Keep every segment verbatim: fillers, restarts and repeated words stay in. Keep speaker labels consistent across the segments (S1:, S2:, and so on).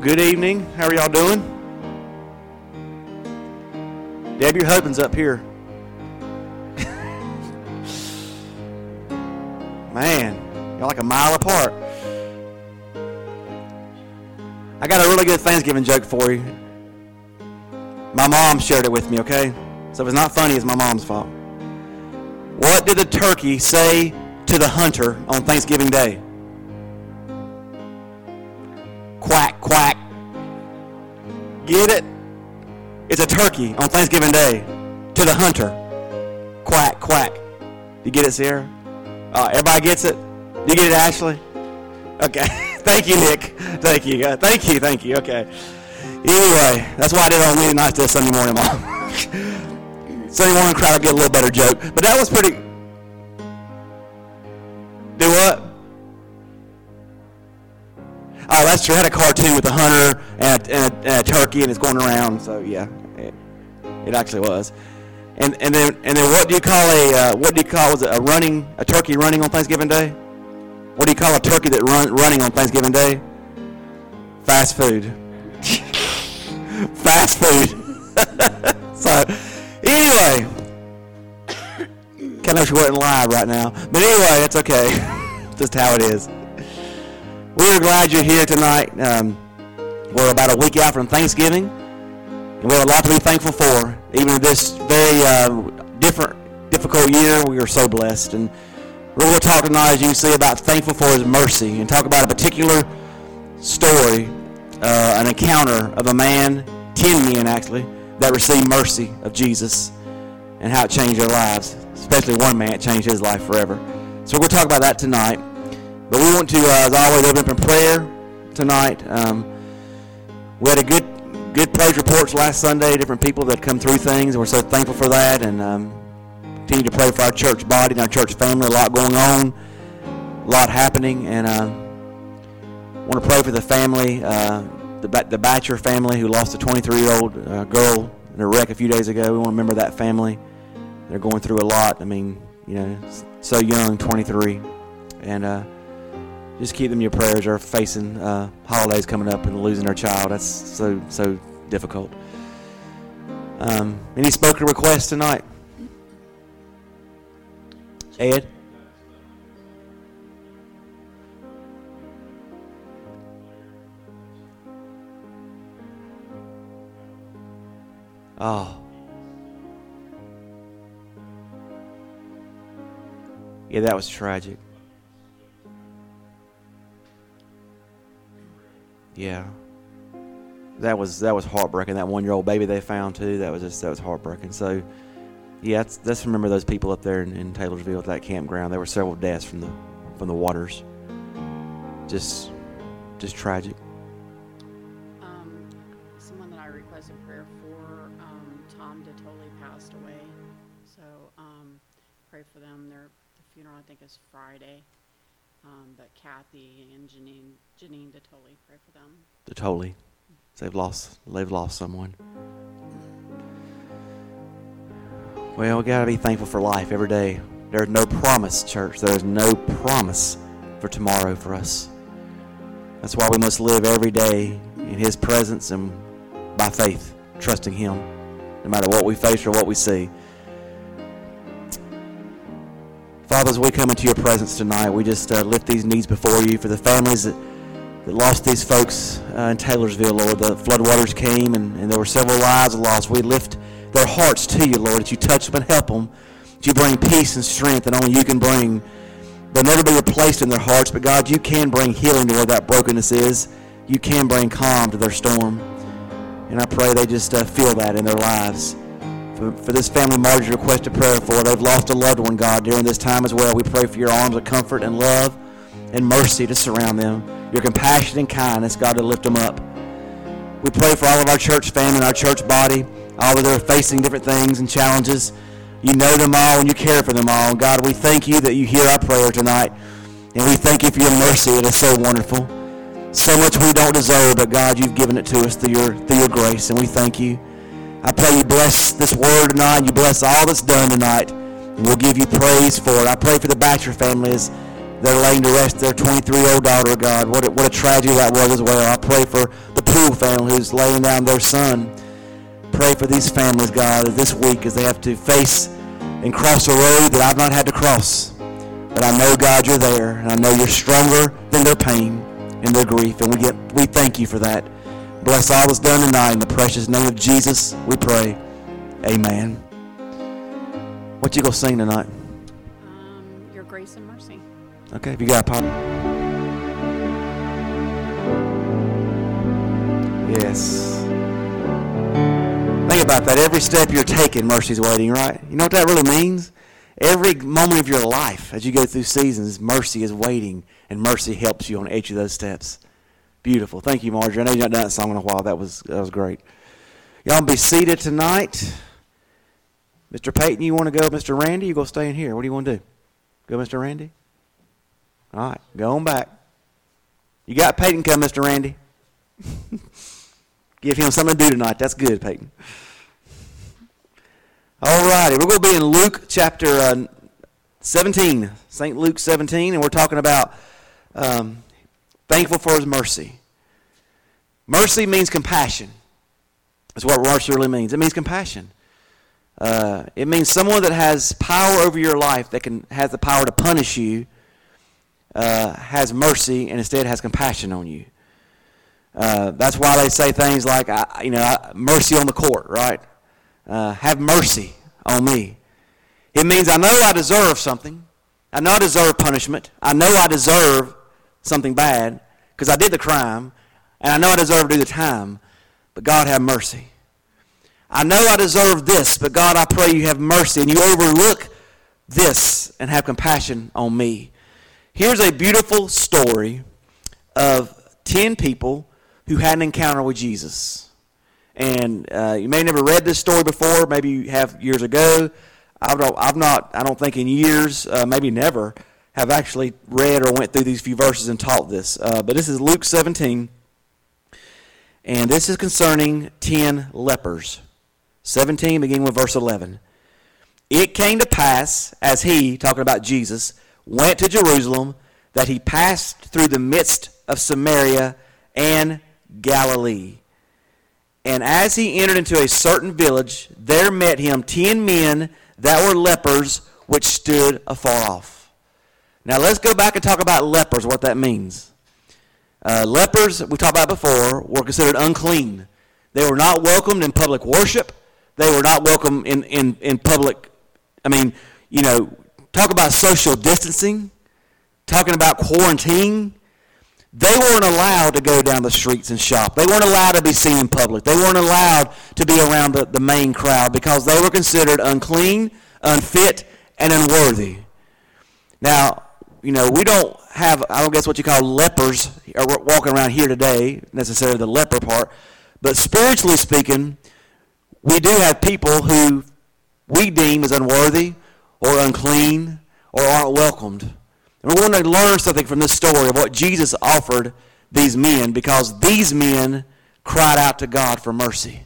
S1: Good evening. How are y'all doing? Deb, your husband's up here. Man, y'all like a mile apart. I got a really good Thanksgiving joke for you. My mom shared it with me, okay? So if it's not funny, it's my mom's fault. What did the turkey say to the hunter on Thanksgiving Day? Quack, quack. Get it? It's a turkey on Thanksgiving Day to the hunter. Quack, quack. You get it, Sierra? Uh, everybody gets it? You get it, Ashley? Okay. Thank you, Nick. Thank you. Uh, thank you, thank you. Okay. Anyway, that's why I did it on Wednesday night to Sunday morning, Mom. Sunday morning crowd will get a little better joke. But that was pretty... Do what? Oh, that's true. I had a cartoon with a hunter and a, and a, and a turkey, and it's going around. So yeah, it, it actually was. And and then and then what do you call a uh, what do you call was it a running a turkey running on Thanksgiving Day? What do you call a turkey that run running on Thanksgiving Day? Fast food. Fast food. So anyway, kind of wish we weren't live right now, but anyway, it's okay. Just how it is. We're glad you're here tonight. Um, we're about a week out from Thanksgiving, and we have a lot to be thankful for. Even in this very uh, different, difficult year, we are so blessed. And we're going to talk tonight, as you can see, about thankful for His mercy, and talk about a particular story, uh, an encounter of a man, ten men actually, that received mercy of Jesus, and how it changed their lives. Especially one man, it changed his life forever. So we're going to talk about that tonight. But we want to, uh, as always, open up in prayer tonight. Um, we had a good good praise reports last Sunday, different people that come through things, and we're so thankful for that. And um, continue to pray for our church body and our church family. A lot going on, a lot happening. And I uh, want to pray for the family, uh, the, the Batcher family who lost a twenty-three-year-old uh, girl in a wreck a few days ago. We want to remember that family. They're going through a lot. I mean, you know, so young, twenty-three. And... Uh, Just keep them in your prayers. They're facing uh, holidays coming up and losing their child. That's so, so difficult. Um, any spoken requests tonight? Ed? Oh. Yeah, that was tragic. Yeah, that was that was heartbreaking. That one-year-old baby they found too. That was just that was heartbreaking. So, yeah, let's, let's remember those people up there in, in Taylorsville at that campground. There were several deaths from the from the waters. Just, just tragic.
S2: Um, someone that I requested prayer for, um, Tom DeToli passed away. So, um, pray for them. Their the funeral I think is Friday. Um, but Kathy and Janine, Janine DeToli, pray for them.
S1: DeToli, they've lost, they've lost someone. Well, we gotta be thankful for life every day. There's no promise, church. There is no promise for tomorrow for us. That's why we must live every day in His presence and by faith, trusting Him, no matter what we face or what we see. Father, as we come into your presence tonight, we just uh, lift these needs before you for the families that, that lost these folks uh, in Taylorsville, Lord. The floodwaters came and, and there were several lives lost. We lift their hearts to you, Lord, that you touch them and help them, that you bring peace and strength that only you can bring. They'll never be replaced in their hearts, but God, you can bring healing to where that brokenness is. You can bring calm to their storm. And I pray they just uh, feel that in their lives. For, for this family Margie requested prayer for, they've lost a loved one, God, during this time as well. We pray for your arms of comfort and love and mercy to surround them. Your compassion and kindness, God, to lift them up. We pray for all of our church family and our church body, all of them are facing different things and challenges. You know them all and you care for them all. God, we thank you that you hear our prayer tonight. And we thank you for your mercy. It is so wonderful. So much we don't deserve, but God, you've given it to us through your, through your grace, and we thank you. I pray you bless this word tonight. You bless all that's done tonight, and we'll give you praise for it. I pray for the Batcher families that are laying to rest their twenty-three-year-old daughter, God. What a, what a tragedy that was as well. I pray for the poor Poole family who's laying down their son. Pray for these families, God, this week as they have to face and cross a road that I've not had to cross. But I know, God, you're there, and I know you're stronger than their pain and their grief, and we get we thank you for that. Bless all that's done tonight in the precious name of Jesus, we pray. Amen. What you gonna sing tonight?
S2: Um, Your Grace and Mercy.
S1: Okay, if you got a pop. Yes. Think about that. Every step you're taking, mercy's waiting, right? You know what that really means? Every moment of your life, as you go through seasons, mercy is waiting, and mercy helps you on each of those steps. Beautiful. Thank you, Marjorie. I know you've not done that song in a while. That was that was great. Y'all be seated tonight. Mister Peyton, you want to go? Mister Randy, you go stay in here. What do you want to do? Go, Mister Randy? All right, go on back. You got Peyton come, Mister Randy. Give him something to do tonight. That's good, Peyton. All righty, we're going to be in Luke chapter uh, seventeen, Saint Luke seventeen, and we're talking about um, thankful for his mercy. Mercy means compassion. That's what mercy really means. It means compassion. Uh, it means someone that has power over your life, that can has the power to punish you, uh, has mercy and instead has compassion on you. Uh, that's why they say things like, I, you know, mercy on the court, right? Uh, have mercy on me. It means I know I deserve something. I know I deserve punishment. I know I deserve something bad because I did the crime, and I know I deserve to do the time, but God have mercy. I know I deserve this, but God, I pray you have mercy, and you overlook this and have compassion on me. Here's a beautiful story of ten people who had an encounter with Jesus. And uh, you may have never read this story before. Maybe you have years ago. I don't, I've not, I don't think in years, uh, maybe never, have actually read or went through these few verses and taught this. Uh, but this is Luke seventeen. And this is concerning ten lepers. seventeen, beginning with verse eleven. It came to pass, as he, talking about Jesus, went to Jerusalem, that he passed through the midst of Samaria and Galilee. And as he entered into a certain village, there met him ten men that were lepers, which stood afar off. Now let's go back and talk about lepers, what that means. Uh, lepers, we talked about before, were considered unclean. They were not welcomed in public worship. They were not welcome in, in, in public, I mean, you know, talk about social distancing, talking about quarantine. They weren't allowed to go down the streets and shop. They weren't allowed to be seen in public. They weren't allowed to be around the, the main crowd because they were considered unclean, unfit, and unworthy. Now, you know, we don't have, I don't guess what you call lepers are walking around here today, necessarily the leper part, but spiritually speaking, we do have people who we deem as unworthy or unclean or aren't welcomed. And we want to learn something from this story of what Jesus offered these men, because these men cried out to God for mercy.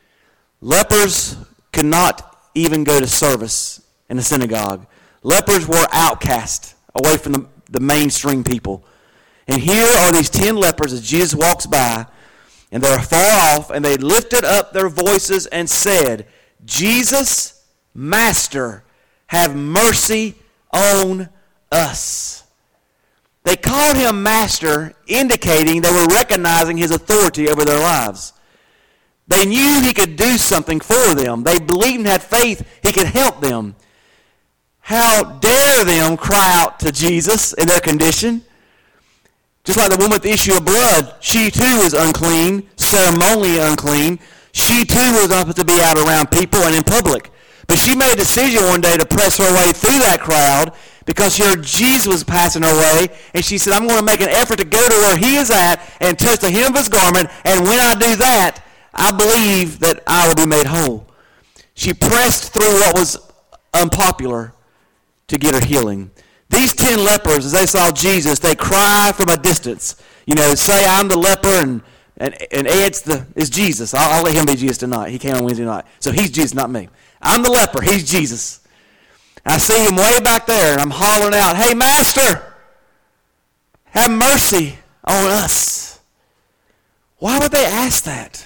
S1: Lepers could not even go to service in the synagogue. Lepers were outcast away from the, the mainstream people. And here are these ten lepers as Jesus walks by, and they're far off, and they lifted up their voices and said, Jesus, Master, have mercy on us. They called him Master, indicating they were recognizing his authority over their lives. They knew he could do something for them. They believed and had faith he could help them. How dare them cry out to Jesus in their condition? Just like the woman with the issue of blood, she too was unclean, ceremonially unclean. She too was not supposed to be out around people and in public. But she made a decision one day to press her way through that crowd because she heard Jesus was passing her way, and she said, I'm going to make an effort to go to where he is at and touch the hem of his garment, and when I do that, I believe that I will be made whole. She pressed through what was unpopular to get her healing. These ten lepers, as they saw Jesus, they cry from a distance. You know, say, I'm the leper, and and, and Ed's the, is Jesus. I'll, I'll let him be Jesus tonight. He came on Wednesday night. So he's Jesus, not me. I'm the leper. He's Jesus. I see him way back there, and I'm hollering out, hey, Master, have mercy on us. Why would they ask that?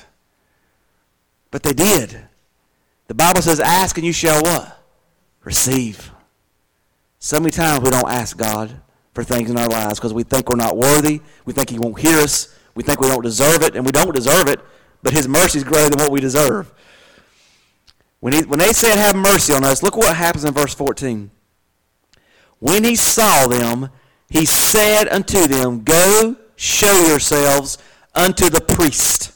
S1: But they did. The Bible says, ask and you shall what? Receive. So many times we don't ask God for things in our lives because we think we're not worthy. We think he won't hear us. We think we don't deserve it, and we don't deserve it, but his mercy is greater than what we deserve. When, he, when they said, have mercy on us, look what happens in verse fourteen. When he saw them, he said unto them, go show yourselves unto the priest.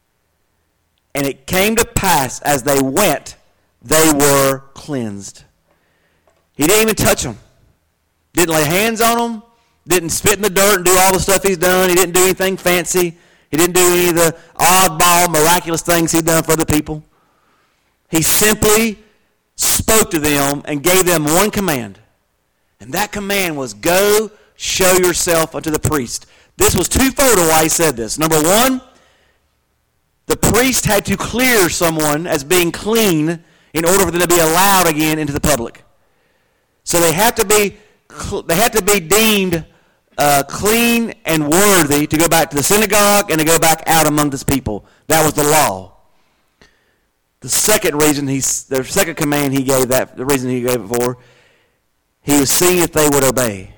S1: And it came to pass, as they went, they were cleansed. He didn't even touch them. Didn't lay hands on them. Didn't spit in the dirt and do all the stuff he's done. He didn't do anything fancy. He didn't do any of the oddball, miraculous things he'd done for other people. He simply spoke to them and gave them one command. And that command was, go show yourself unto the priest. This was twofold in why he said this. Number one, the priest had to clear someone as being clean in order for them to be allowed again into the public. So they have to be they have to be deemed uh, clean and worthy to go back to the synagogue and to go back out among this people. That was the law. The second reason he, the second command he gave that, the reason he gave it for, he was seeing if they would obey.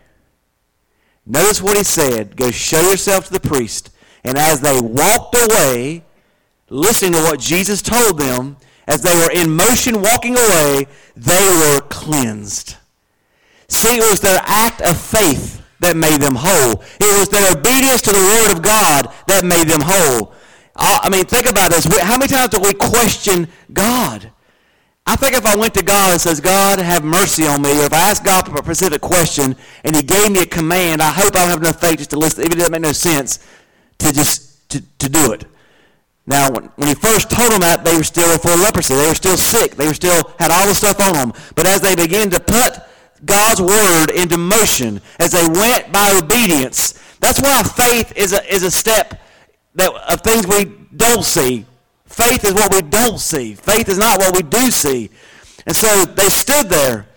S1: Notice what he said: go show yourself to the priest. And as they walked away, listening to what Jesus told them, as they were in motion walking away, they were cleansed. See, it was their act of faith that made them whole. It was their obedience to the Word of God that made them whole. I mean, think about this. How many times do we question God? I think if I went to God and says, God, have mercy on me, or if I asked God for a specific question and he gave me a command, I hope I don't have enough faith just to listen, even if it doesn't make no sense, to just to, to do it. Now, when, when he first told them that, they were still full of leprosy. They were still sick. They were still had all the stuff on them. But as they began to put God's word into motion, as they went by obedience, that's why faith is a is a step that of things we don't see. Faith is what we don't see. Faith is not what we do see. And so they stood there,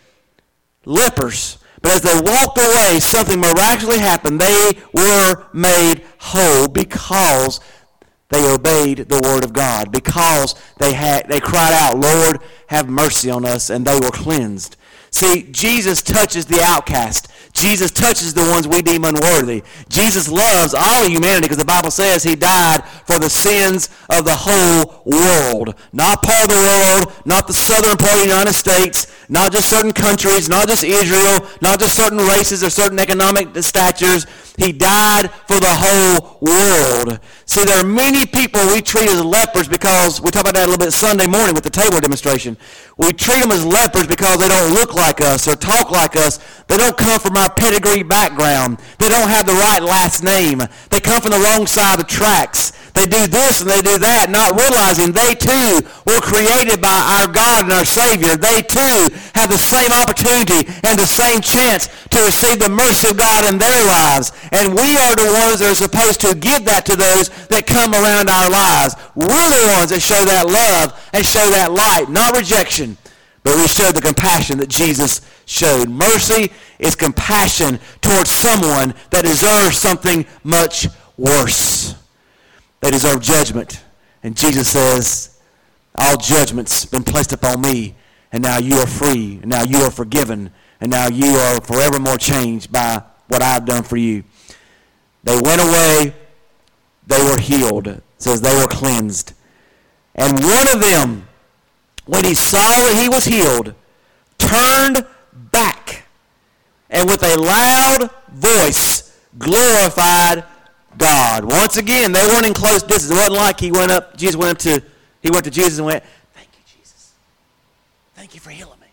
S1: lepers. But as they walked away, something miraculously happened. They were made whole because they obeyed the word of God, because they had they cried out, Lord, have mercy on us, and they were cleansed. See, Jesus touches the outcast. Jesus touches the ones we deem unworthy. Jesus loves all of humanity because the Bible says he died for the sins of the whole world. Not part of the world, not the southern part of the United States, not just certain countries, not just Israel, not just certain races or certain economic statures. He died for the whole world. See, there are many people we treat as lepers because, we talked about that a little bit Sunday morning with the table demonstration. We treat them as lepers because they don't look like us or talk like us. They don't come from our pedigree background. They don't have the right last name. They come from the wrong side of the tracks. They do this and they do that, not realizing they too were created by our God and our Savior. They too have the same opportunity and the same chance to receive the mercy of God in their lives. And we are the ones that are supposed to give that to those that come around our lives. We're the ones that show that love and show that light, not rejection. But we show the compassion that Jesus showed. Mercy is compassion towards someone that deserves something much worse. They deserve judgment. And Jesus says, all judgment's been placed upon me, and now you are free, and now you are forgiven, and now you are forevermore changed by what I've done for you. They went away, they were healed. It says they were cleansed. And one of them, when he saw that he was healed, turned back, and with a loud voice glorified God. Once again, they weren't in close distance. It wasn't like he went up, Jesus went up to, he went to Jesus and went, thank you, Jesus. Thank you for healing me.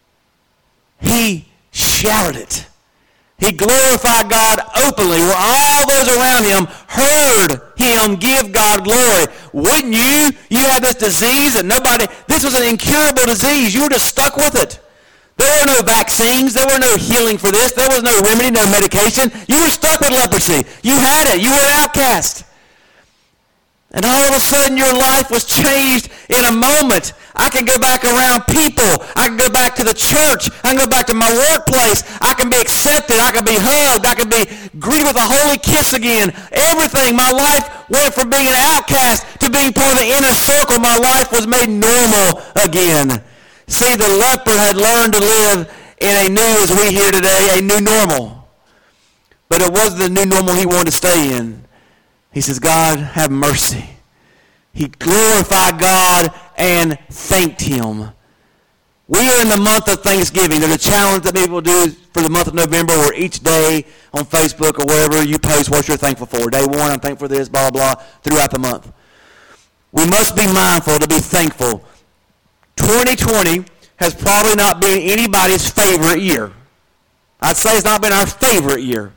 S1: He shouted it. He glorified God openly, where all those around him heard him give God glory. Wouldn't you? You had this disease that nobody, this was an incurable disease. You were just stuck with it. There were no vaccines. There were no healing for this. There was no remedy, no medication. You were stuck with leprosy. You had it. You were an outcast. And all of a sudden your life was changed in a moment. I can go back around people. I can go back to the church. I can go back to my workplace. I can be accepted. I can be hugged. I can be greeted with a holy kiss again. Everything. My life went from being an outcast to being part of the inner circle. My life was made normal again. See, the leper had learned to live in a new, as we hear today, a new normal. But it wasn't the new normal he wanted to stay in. He says, God, have mercy. He glorified God and thanked him. We are in the month of Thanksgiving. There's a challenge that people do for the month of November where each day on Facebook or wherever you post what you're thankful for. Day one, I'm thankful for this, blah, blah, blah, throughout the month. We must be mindful to be thankful. twenty twenty has probably not been anybody's favorite year. I'd say it's not been our favorite year.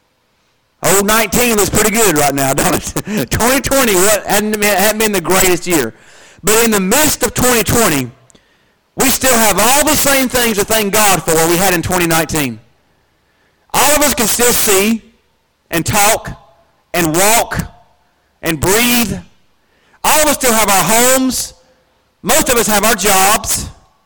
S1: Oh, nineteen was pretty good right now, don't it? twenty twenty hadn't been, hadn't been the greatest year. But in the midst of twenty twenty, we still have all the same things to thank God for we had in twenty nineteen. All of us can still see and talk and walk and breathe. All of us still have our homes. Most of us have our jobs.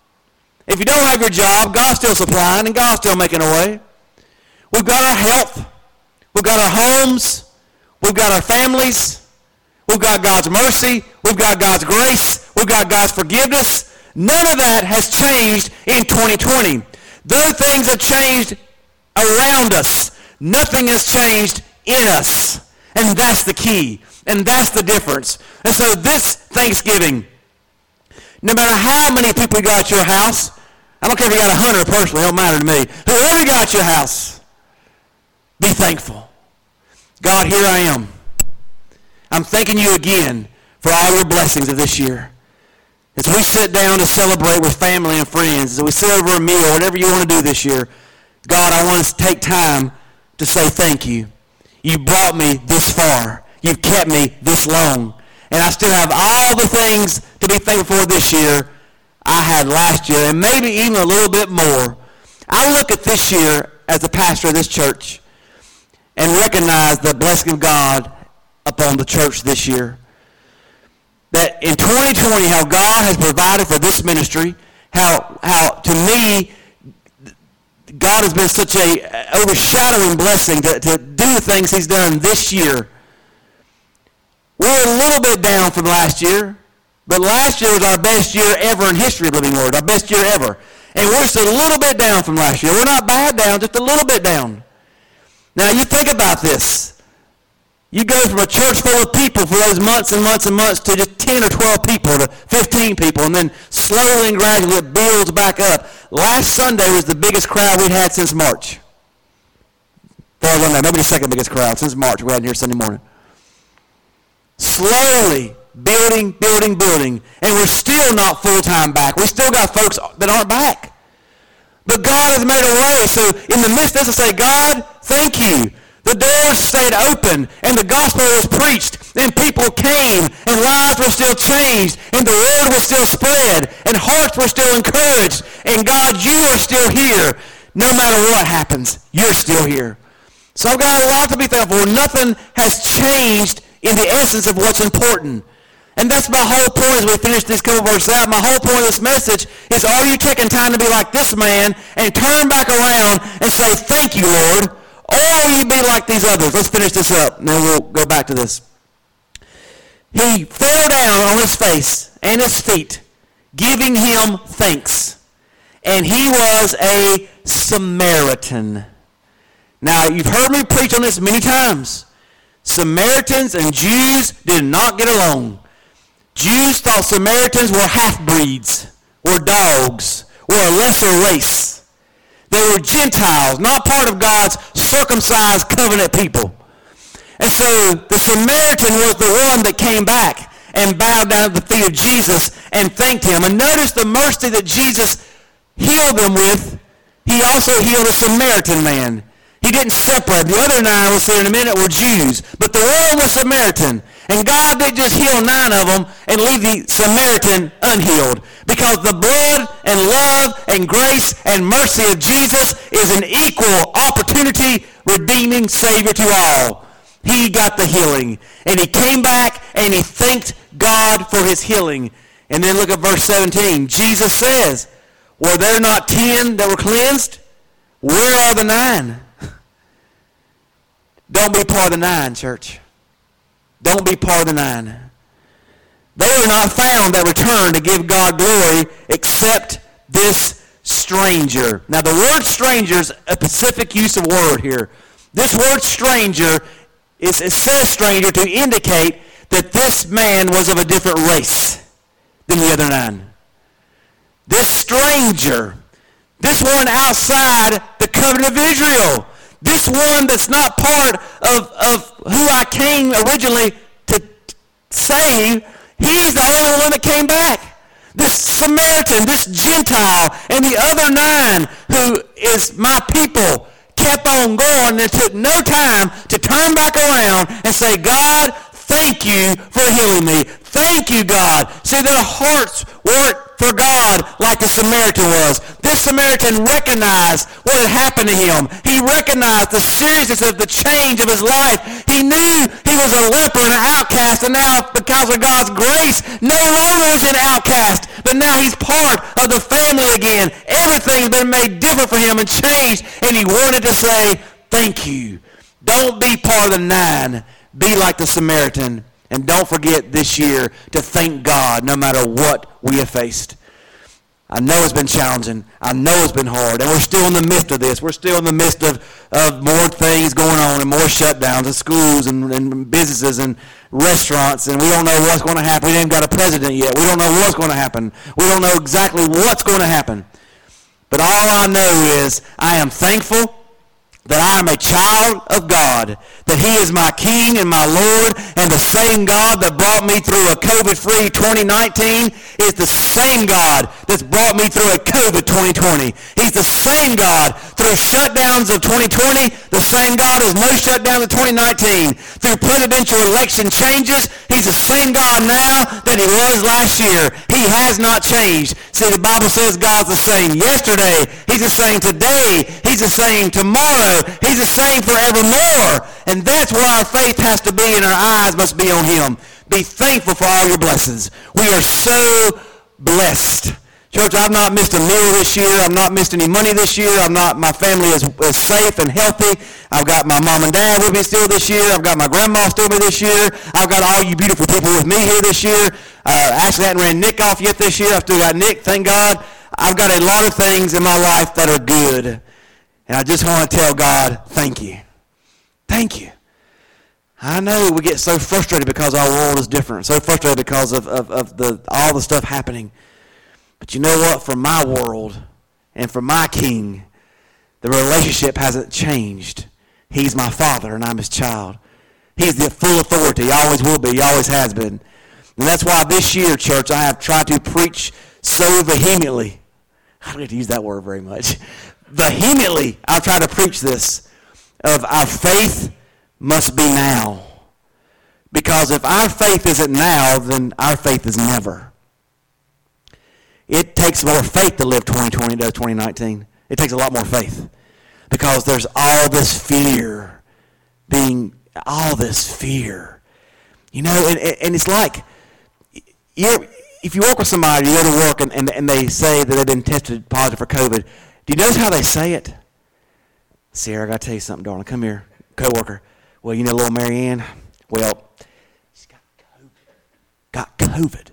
S1: If you don't have your job, God's still supplying and God's still making a way. We've got our health. We've got our homes. We've got our families. We've got God's mercy. We've got God's grace. We've got God's forgiveness. None of that has changed in twenty twenty. Though things have changed around us, nothing has changed in us. And that's the key. And that's the difference. And so this Thanksgiving, no matter how many people you got at your house, I don't care if you got a hundred personally, it don't matter to me. Whoever you got at your house, be thankful. God, here I am. I'm thanking you again for all your blessings of this year. As we sit down to celebrate with family and friends, as we sit over a meal, whatever you want to do this year, God, I want us to take time to say thank you. You brought me this far. You've kept me this long. And I still have all the things to be thankful for this year I had last year, and maybe even a little bit more. I look at this year as the pastor of this church and recognize the blessing of God upon the church this year. That in twenty twenty, how God has provided for this ministry, how, how to me, God has been such a overshadowing blessing to, to do the things he's done this year. We're a little bit down from last year, but last year was our best year ever in history of Living Word, our best year ever. And we're just a little bit down from last year. We're not bad down, just a little bit down. Now, you think about this. You go from a church full of people for those months and months and months to just ten or twelve people to fifteen people, and then slowly and gradually it builds back up. Last Sunday was the biggest crowd we'd had since March. As far as I know, maybe the second biggest crowd since March we had here Sunday morning. Slowly building, building, building, and we're still not full-time back. We still got folks that aren't back. But God has made a way. So in the midst of this, I say, God, thank you. The doors stayed open, and the gospel was preached, and people came, and lives were still changed, and the word was still spread, and hearts were still encouraged. And God, you are still here. No matter what happens, you're still here. So I've got a lot to be thankful for. Nothing has changed in the essence of what's important. And that's my whole point as we finish this couple verses out. My whole point of this message is, are you taking time to be like this man and turn back around and say, thank you, Lord? Or will you be like these others? Let's finish this up, and then we'll go back to this. He fell down on his face and his feet, giving him thanks. And he was a Samaritan. Now, you've heard me preach on this many times. Samaritans and Jews did not get along. Jews thought Samaritans were half-breeds, were dogs, were a lesser race. They were Gentiles, not part of God's circumcised covenant people. And so the Samaritan was the one that came back and bowed down at the feet of Jesus and thanked him. And notice the mercy that Jesus healed them with. He also healed a Samaritan man. He didn't separate. The other nine, we'll see in a minute, were Jews. But the one was Samaritan. And God didn't just heal nine of them and leave the Samaritan unhealed. Because the blood and love and grace and mercy of Jesus is an equal opportunity redeeming Savior to all. He got the healing. And he came back and he thanked God for his healing. And then look at verse seventeen. Jesus says, were there not ten that were cleansed? Where are the nine? Don't be part of the nine, church. Don't be part of the nine. They were not found that returned to give God glory except this stranger. Now the word stranger is a specific use of word here. This word stranger, is, it says stranger to indicate that this man was of a different race than the other nine. This stranger, this one outside the covenant of Israel, this one that's not part of, of who I came originally to save, he's the only one that came back. This Samaritan, this Gentile, and the other nine who is my people kept on going, and it took no time to turn back around and say, God, thank you for healing me. Thank you, God. See, their hearts weren't for God like the Samaritan was. This Samaritan recognized what had happened to him. He recognized the seriousness of the change of his life. He knew he was a leper and an outcast, and now because of God's grace, no longer is an outcast, but now he's part of the family again. Everything's been made different for him and changed, and he wanted to say, thank you. Don't be part of the nine. Be like the Samaritan. And don't forget this year to thank God no matter what we have faced. I know it's been challenging. I know it's been hard. And we're still in the midst of this. We're still in the midst of, of more things going on and more shutdowns of schools and, and businesses and restaurants. And we don't know what's going to happen. We haven't got a president yet. We don't know what's going to happen. We don't know exactly what's going to happen. But all I know is I am thankful that I am a child of God, that he is my King and my Lord, and the same God that brought me through a COVID-free twenty nineteen is the same God that's brought me through a COVID twenty twenty. He's the same God through shutdowns of twenty twenty, the same God as no shutdowns of twenty nineteen. Through presidential election changes, he's the same God now that he was last year. He has not changed. See, the Bible says God's the same yesterday, he's the same today, he's the same tomorrow, he's the same forevermore. And that's where our faith has to be, and our eyes must be on him. Be thankful for all your blessings. We are so blessed. Church, I've not missed a meal this year. I've not missed any money this year. I'm not, my family is, is safe and healthy. I've got my mom and dad with me still this year. I've got my grandma still with me this year. I've got all you beautiful people with me here this year. Uh, actually, I hadn't ran Nick off yet this year. I've still got Nick, thank God. I've got a lot of things in my life that are good. And I just want to tell God, thank you. Thank you. I know we get so frustrated because our world is different, so frustrated because of, of, of the all the stuff happening. But you know what? For my world and for my King, the relationship hasn't changed. He's my Father and I'm his child. He's the full authority. He always will be. He always has been. And that's why this year, church, I have tried to preach so vehemently. I don't get to use that word very much. Vehemently, I've tried to preach this of our faith must be now. Because if our faith isn't now, then our faith is never. It takes more faith to live twenty twenty than twenty nineteen. It takes a lot more faith. Because there's all this fear being, all this fear. You know, and, and it's like, you're, if you work with somebody, you go to work and, and, and they say that they've been tested positive for COVID, do you notice how they say it? Sarah, I got to tell you something, darling. Come here, coworker. Well, you know little Marianne? Well, she's got COVID. Got COVID.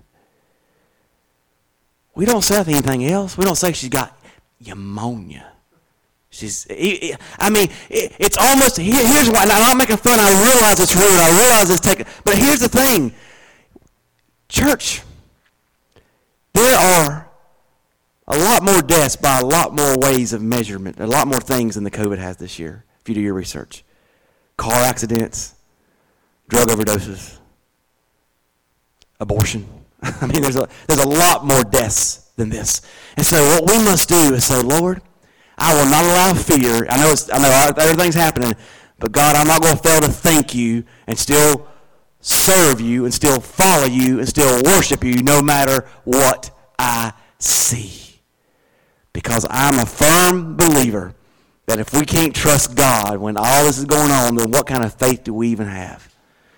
S1: We don't say anything else. We don't say she's got pneumonia. She's, I mean, it's almost, here's why, and I'm not making fun, I realize it's rude, I realize it's taken, but here's the thing. Church, there are a lot more deaths by a lot more ways of measurement, a lot more things than the COVID has this year, if you do your research. Car accidents, drug overdoses, abortion. I mean, there's a, there's a lot more deaths than this. And so what we must do is say, Lord, I will not allow fear. I know, it's, I know everything's happening, but God, I'm not going to fail to thank you and still serve you and still follow you and still worship you no matter what I see. Because I'm a firm believer that if we can't trust God when all this is going on, then what kind of faith do we even have?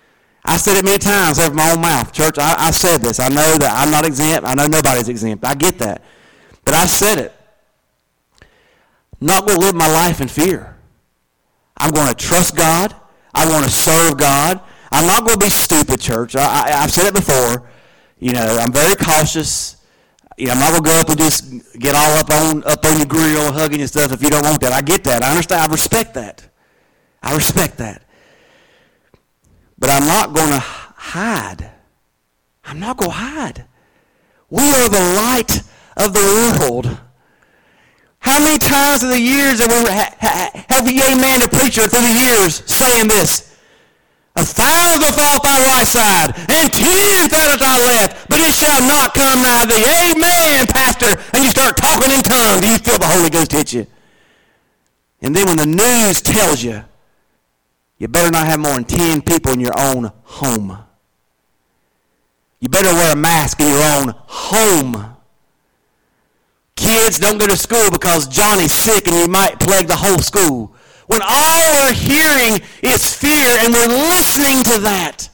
S1: I said it many times out of my own mouth. Church, I, I said this. I know that I'm not exempt. I know nobody's exempt. I get that. But I said it. I'm not going to live my life in fear. I'm going to trust God. I want to serve God. I'm not going to be stupid, church. I, I, I've said it before. You know, I'm very cautious. You know, I'm not going to go up and just get all up on up on your grill, hugging you and stuff if you don't want that. I get that. I understand. I respect that. I respect that. But I'm not going to hide. I'm not going to hide. We are the light of the world. How many times in the years have we ha, ha, have we amen the preacher through the years saying this? A thousand fall by thy right side, and ten thousand at thy left, but it shall not come nigh thee. Amen, pastor. And you start talking in tongues, and you feel the Holy Ghost hit you. And then when the news tells you, you better not have more than ten people in your own home. You better wear a mask in your own home. Kids, don't go to school because Johnny's sick and you might plague the whole school. When all we're hearing is fear and we're listening to that.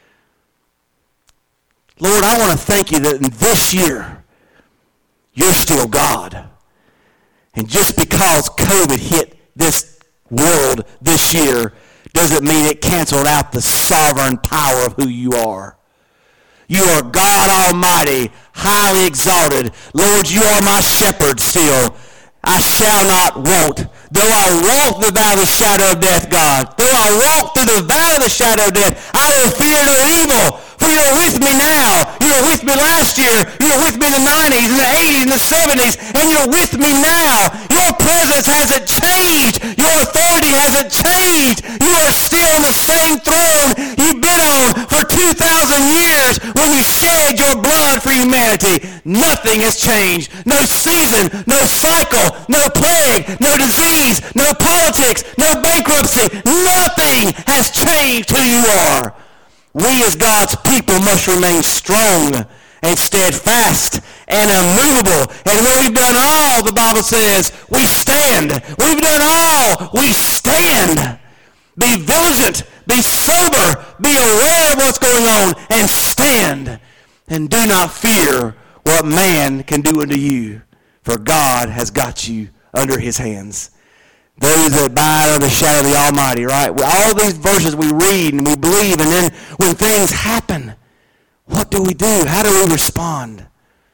S1: Lord, I want to thank you that in this year, you're still God. And just because COVID hit this world this year doesn't mean it canceled out the sovereign power of who you are. You are God Almighty, highly exalted. Lord, you are my shepherd still. I shall not want. Though I walk the valley of the shadow of death, God. Though I walk through the valley of the shadow of death, I will fear no evil. For you are with me now. You were with me last year. You were with me in the nineties, in the eighties, in the seventies. And you're with me now. Your presence hasn't changed. Your authority hasn't changed. You are still on the same throne you've been on for two thousand years when you shed your blood for humanity. Nothing has changed. No season, no cycle, no plague, no disease, no politics, no bankruptcy. Nothing has changed who you are. We as God's people must remain strong and steadfast and unmovable. And when we've done all, the Bible says, we stand. We've done all. We stand. Be vigilant. Be sober. Be aware of what's going on and stand. And do not fear what man can do unto you, for God has got you under his hands. Those that abide under the shadow of the Almighty, right? All these verses we read and we believe, and then when things happen, what do we do? How do we respond?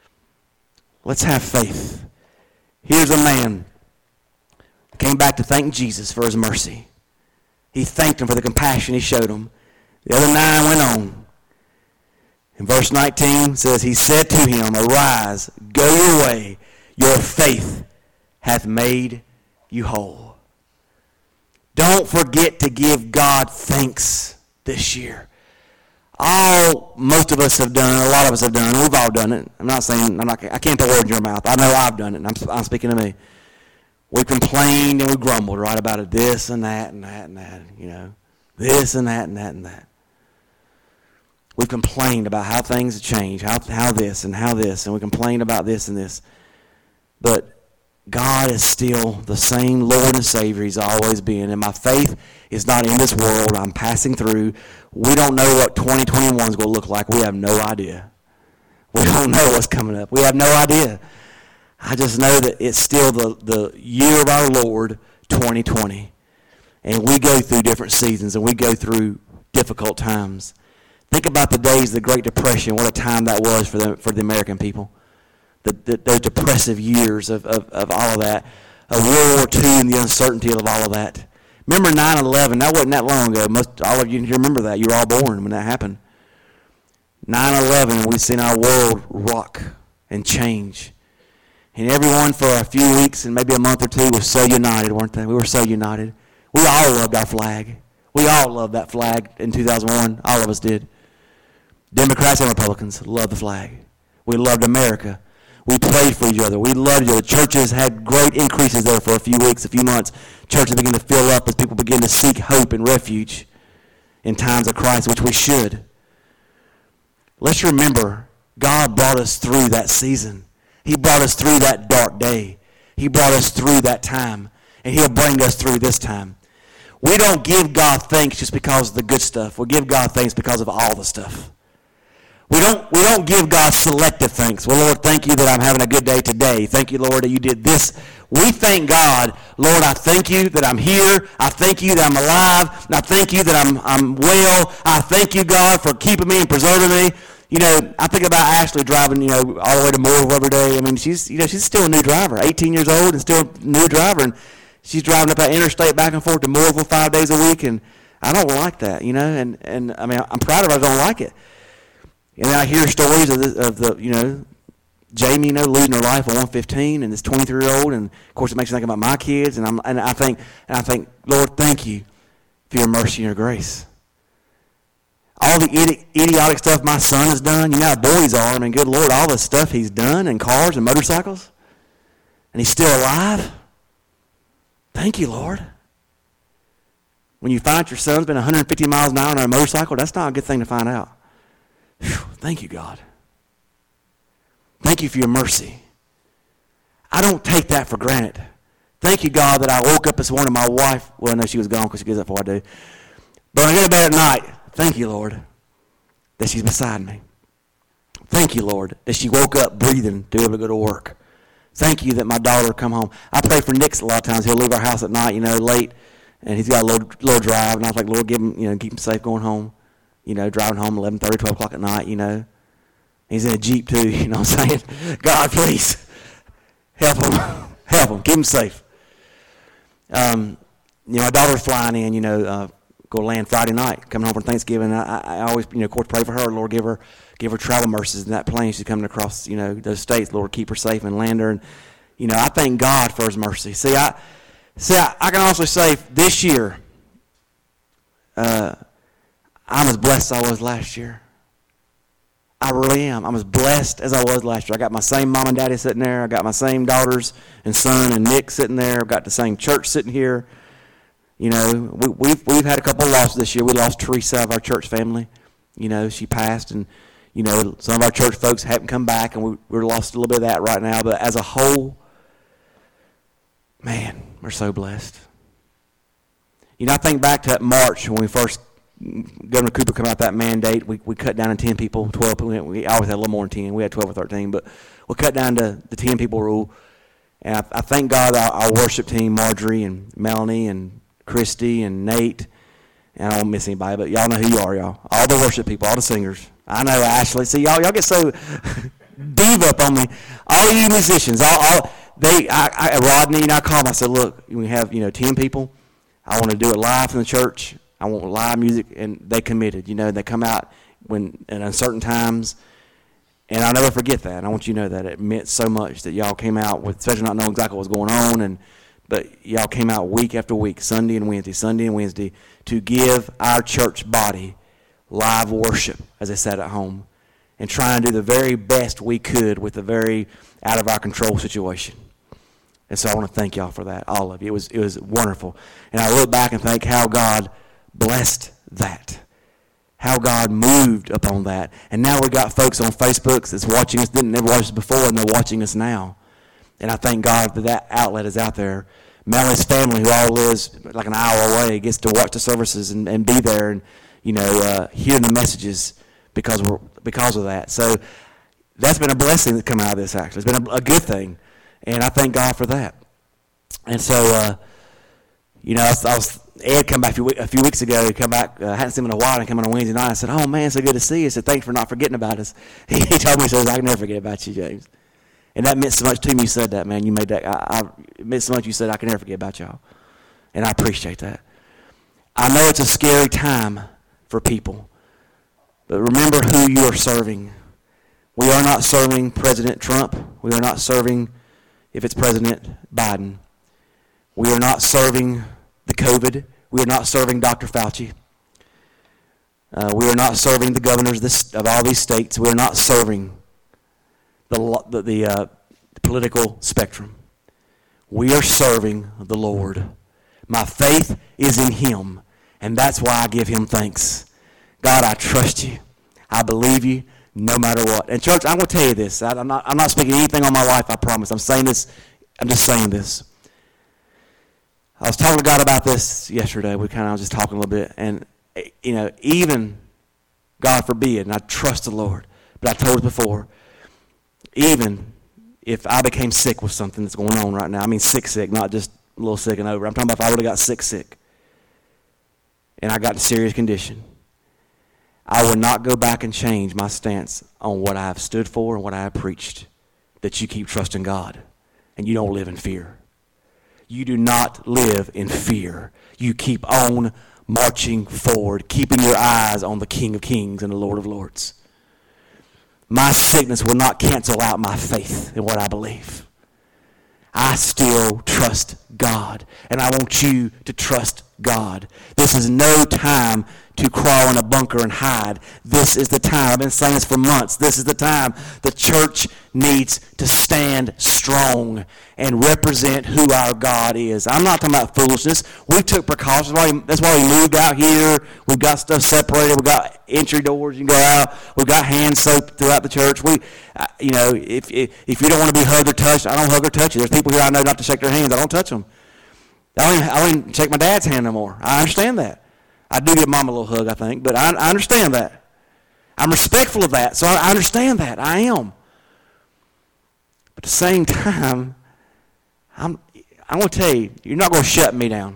S1: Let's have faith. Here's a man who came back to thank Jesus for his mercy. He thanked him for the compassion he showed him. The other nine went on. And verse nineteen says, he said to him, arise, go your way. Your faith hath made you whole. Don't forget to give God thanks this year. All, most of us have done, a lot of us have done, we've all done it. I'm not saying, I'm not, I can't put words in your mouth. I know I've done it, and I'm, I'm speaking to me. We complained and we grumbled, right, about it, this and that and that and that, you know, this and that and that and that. We complained about how things have changed, how, how this and how this, and we complained about this and this. But God is still the same Lord and Savior he's always been. And my faith is not in this world. I'm passing through. We don't know what twenty twenty-one is going to look like. We have no idea. We don't know what's coming up. We have no idea. I just know that it's still the, the year of our Lord, twenty twenty. And we go through different seasons and we go through difficult times. Think about the days of the Great Depression, what a time that was for the, for the American people. The, the, those depressive years of, of, of all of that, of World War Two and the uncertainty of all of that. Remember nine eleven, that wasn't that long ago. Most all of you remember that. You were all born when that happened. nine eleven, we've seen our world rock and change. And everyone for a few weeks and maybe a month or two was so united, weren't they? We were so united. We all loved our flag. We all loved that flag in two thousand one. All of us did. Democrats and Republicans loved the flag. We loved America. We prayed for each other. We loved each other. Churches had great increases there for a few weeks, a few months. Churches began to fill up as people began to seek hope and refuge in times of crisis, which we should. Let's remember, God brought us through that season. He brought us through that dark day. He brought us through that time, and he'll bring us through this time. We don't give God thanks just because of the good stuff. We give God thanks because of all the stuff. We don't, we don't give God selective thanks. Well, Lord, thank you that I'm having a good day today. Thank you, Lord, that you did this. We thank God, Lord, I thank you that I'm here. I thank you that I'm alive. And I thank you that I'm, I'm well. I thank you, God, for keeping me and preserving me. You know, I think about Ashley driving, you know, all the way to Mooresville every day. I mean, she's, you know, she's still a new driver, eighteen years old and still a new driver. And she's driving up that interstate back and forth to Mooresville five days a week. And I don't like that, you know. And, and I mean, I'm proud of her. I don't like it. And I hear stories of the, of the, you know, Jamie, you know, losing her life at one fifteen, and this twenty-three-year-old, and of course it makes me think about my kids, and I'm, and I think, and I think, Lord, thank you for your mercy and your grace. All the idi- idiotic stuff my son has done, you know how boys are. I mean, good Lord, all the stuff he's done in cars and motorcycles, and he's still alive. Thank you, Lord. When you find your son's been one hundred fifty miles an hour on a motorcycle, that's not a good thing to find out. Whew, thank you, God. Thank you for your mercy. I don't take that for granted. Thank you, God, that I woke up this morning, my wife, well, no, she was gone because she gets up before I do. But when I go to bed at night, thank you, Lord, that she's beside me. Thank you, Lord, that she woke up breathing to be able to go to work. Thank you that my daughter come home. I pray for Nick a lot of times. He'll leave our house at night, you know, late, and he's got a little, little drive, and I was like, Lord, give him, you know, keep him safe going home. You know, driving home eleven thirty, twelve o'clock at night, you know. He's in a Jeep too, you know what I'm saying? God, please, help him. Help him. Keep him safe. Um, you know, my daughter's flying in, you know, uh, go land Friday night, coming home from Thanksgiving. I, I, I always, you know, of course, pray for her. Lord, give her give her travel mercies in that plane. She's coming across, you know, those states. Lord, keep her safe and land her. And, you know, I thank God for his mercy. See, I, see, I, I can also say this year, uh, I'm as blessed as I was last year. I really am. I'm as blessed as I was last year. I got my same mom and daddy sitting there. I got my same daughters and son and Nick sitting there. I've got the same church sitting here. You know, we, we've we've had a couple of losses this year. We lost Teresa of our church family. You know, she passed, and you know some of our church folks haven't come back, and we, we're lost a little bit of that right now. But as a whole, man, we're so blessed. You know, I think back to that March when we first. Governor Cooper come out that mandate. We we cut down to ten people, twelve. We, we always had a little more than ten. We had twelve or thirteen, but we cut down to the ten people rule. And I, I thank God our, our worship team, Marjorie and Melanie and Christy and Nate, and I don't miss anybody, but y'all know who you are, y'all. All the worship people, all the singers. I know Ashley. See, y'all y'all get so diva up on me. All of you musicians, all, all they, I, I, Rodney and I called them. I said, look, we have you know ten people. I want to do it live in the church. I want live music, and they committed. You know, they come out when at uncertain times, and I'll never forget that. And I want you to know that it meant so much that y'all came out with, especially not knowing exactly what was going on, and but y'all came out week after week, Sunday and Wednesday, Sunday and Wednesday, to give our church body live worship, as they sat at home, and try and do the very best we could with a very out of our control situation. And so I want to thank y'all for that, all of you. It was it was wonderful, and I look back and think how God blessed that, how God moved upon that. And now we've got folks on Facebook that's watching us, didn't never watch us before, and they're watching us now. And I thank God that that outlet is out there. Melanie's family, who all lives like an hour away, gets to watch the services and, and be there and, you know, uh, hear the messages because we're, because of that. So that's been a blessing that come out of this, actually. It's been a, a good thing, and I thank God for that. And so, uh, you know, I was, I was Ed come back a few, a few weeks ago. He come back. I uh, hadn't seen him in a while. And come on a Wednesday night. I said, "Oh man, so good to see you." I said, "Thanks for not forgetting about us." He, he told me, he says, "I can never forget about you, James." And that meant so much to me. You said that, man. You made that. I, I, it meant so much. You said, "I can never forget about y'all," and I appreciate that. I know it's a scary time for people, but remember who you are serving. We are not serving President Trump. We are not serving, if it's President Biden. We are not serving the COVID. We are not serving Doctor Fauci. Uh, we are not serving the governors this, of all these states. We are not serving the, the, the uh, political spectrum. We are serving the Lord. My faith is in him, and that's why I give him thanks. God, I trust you. I believe you no matter what. And church, I'm going to tell you this. I, I'm not, I'm not speaking anything on my life, I promise. I'm saying this. I'm just saying this. I was talking to God about this yesterday. We kind of was just talking a little bit. And, you know, even, God forbid, and I trust the Lord, but I told us before, even if I became sick with something that's going on right now, I mean sick, sick, not just a little sick and over. I'm talking about if I would have got sick, sick, and I got in serious condition, I would not go back and change my stance on what I have stood for and what I have preached, that you keep trusting God and you don't live in fear. You do not live in fear. You keep on marching forward, keeping your eyes on the King of Kings and the Lord of Lords. My sickness will not cancel out my faith in what I believe. I still trust God, and I want you to trust God. This is no time to crawl in a bunker and hide. This is the time. I've been saying this for months. This is the time the church needs to stand strong and represent who our God is. I'm not talking about foolishness. We took precautions. That's why we moved out here. We've got stuff separated. We've got entry doors. You can go out. We've got hand soap throughout the church. We, uh, you know, if, if if you don't want to be hugged or touched, I don't hug or touch you. There's people here I know not to shake their hands. I don't touch them. I don't even, I don't even shake my dad's hand no more. I understand that. I do give mom a little hug, I think, but I, I understand that. I'm respectful of that, so I, I understand that. I am. But at the same time, I'm, I'm going to tell you, you're not going to shut me down.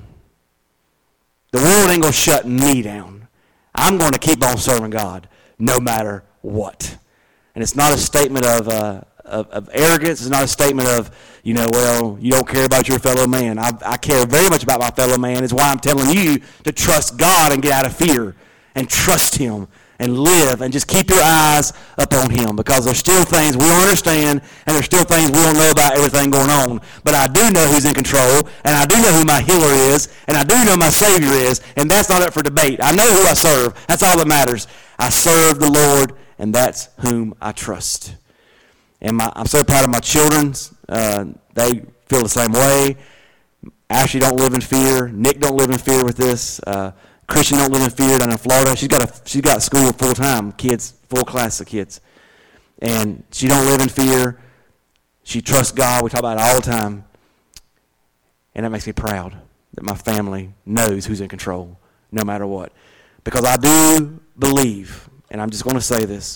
S1: The world ain't going to shut me down. I'm going to keep on serving God no matter what. And it's not a statement of, uh, of, of arrogance. It's not a statement of, you know, well, you don't care about your fellow man. I, I care very much about my fellow man. It's why I'm telling you to trust God and get out of fear and trust him and live and just keep your eyes up on him, because there's still things we don't understand and there's still things we don't know about everything going on. But I do know who's in control, and I do know who my healer is, and I do know my Savior is, and that's not up for debate. I know who I serve. That's all that matters. I serve the Lord, and that's whom I trust. And my, I'm so proud of my children. Uh, they feel the same way. Ashley don't live in fear. Nick don't live in fear with this. Uh, Christian don't live in fear down in Florida. She's got a she's got school full time, kids, full class of kids, and she don't live in fear. She trusts God. We talk about it all the time, and that makes me proud that my family knows who's in control, no matter what. Because I do believe, and I'm just going to say this,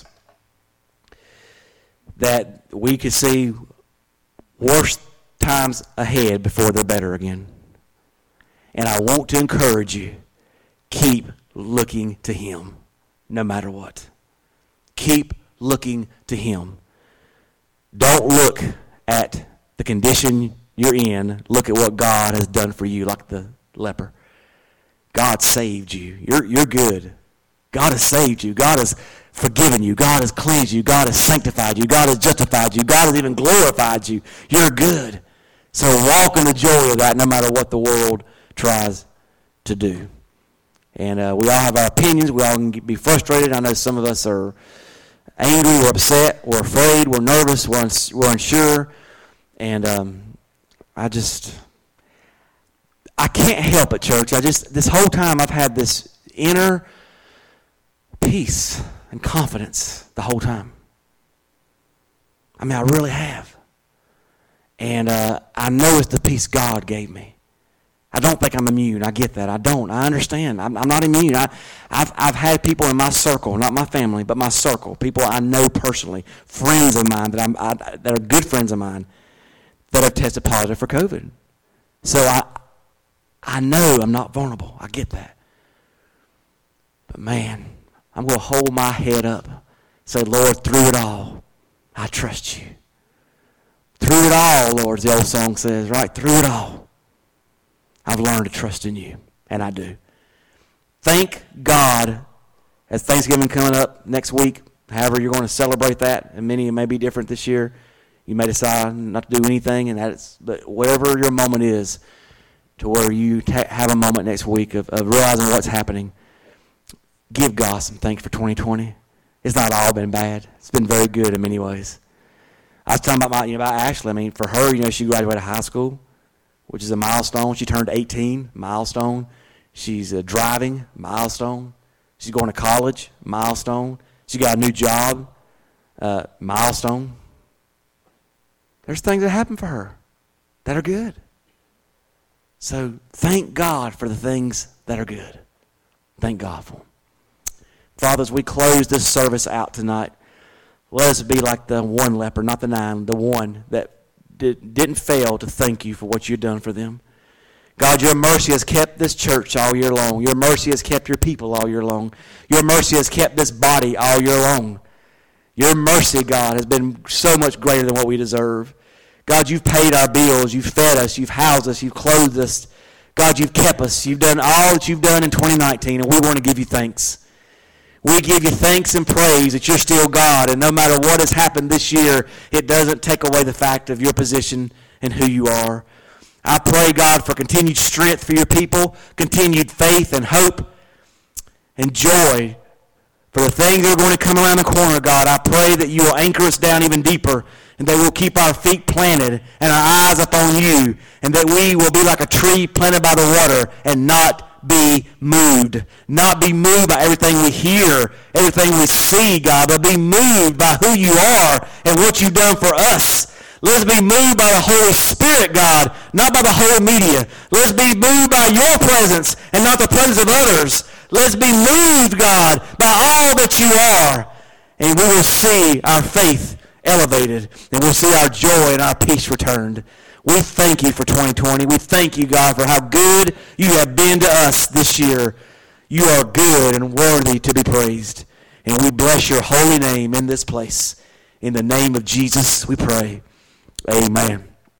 S1: that we could see worse times ahead before they're better again. And I want to encourage you, keep looking to him no matter what. Keep looking to him. Don't look at the condition you're in. Look at what God has done for you, like the leper. God saved you. You're, you're good. God has saved you. God has forgiven you. God has cleansed you. God has sanctified you. God has justified you. God has even glorified you. You're good. So walk in the joy of that no matter what the world tries to do. And uh, we all have our opinions. We all can be frustrated. I know some of us are angry, we're upset, we're afraid, we're nervous, we're, uns- we're unsure. And um, I just, I can't help it, church. I just, this whole time I've had this inner peace and confidence the whole time. I mean, I really have. And uh, I know it's the peace God gave me. I don't think I'm immune. I get that. I don't. I understand. I'm, I'm not immune. I, I've, I've had people in my circle, not my family, but my circle, people I know personally, friends of mine that, I'm, I, that are good friends of mine, that have tested positive for COVID. So I, I know I'm not vulnerable. I get that. But man, I'm going to hold my head up. Say, Lord, through it all, I trust you. Through it all, Lord, as the old song says, right? Through it all, I've learned to trust in you, and I do. Thank God, as Thanksgiving coming up next week, however you're going to celebrate that, and many may be different this year. You may decide not to do anything, and that's, but whatever your moment is, to where you ta- have a moment next week of, of realizing what's happening, give God some thanks for twenty twenty. It's not all been bad. It's been very good in many ways. I was talking about my, you know, about Ashley. I mean, for her, you know, she graduated high school, which is a milestone. She turned eighteen, milestone. She's uh, driving, milestone. She's going to college, milestone. She got a new job, uh, milestone. There's things that happen for her that are good. So thank God for the things that are good. Thank God for them. Father, as we close this service out tonight, let us be like the one leper, not the nine, the one that did, didn't fail to thank you for what you've done for them. God, your mercy has kept this church all year long. Your mercy has kept your people all year long. Your mercy has kept this body all year long. Your mercy, God, has been so much greater than what we deserve. God, you've paid our bills. You've fed us. You've housed us. You've clothed us. God, you've kept us. You've done all that you've done in twenty nineteen, and we want to give you thanks. We give you thanks and praise that you're still God, and no matter what has happened this year, it doesn't take away the fact of your position and who you are. I pray, God, for continued strength for your people, continued faith and hope and joy for the things that are going to come around the corner, God. I pray that you will anchor us down even deeper, and that we'll keep our feet planted and our eyes upon you, and that we will be like a tree planted by the water and not be moved. Not be moved by everything we hear, everything we see, God, but be moved by who you are and what you've done for us. Let's be moved by the Holy Spirit, God, not by the whole media. Let's be moved by your presence and not the presence of others. Let's be moved, God, by all that you are. And we will see our faith elevated, and we'll see our joy and our peace returned. We thank you for twenty twenty. We thank you, God, for how good you have been to us this year. You are good and worthy to be praised. And we bless your holy name in this place. In the name of Jesus, we pray. Amen.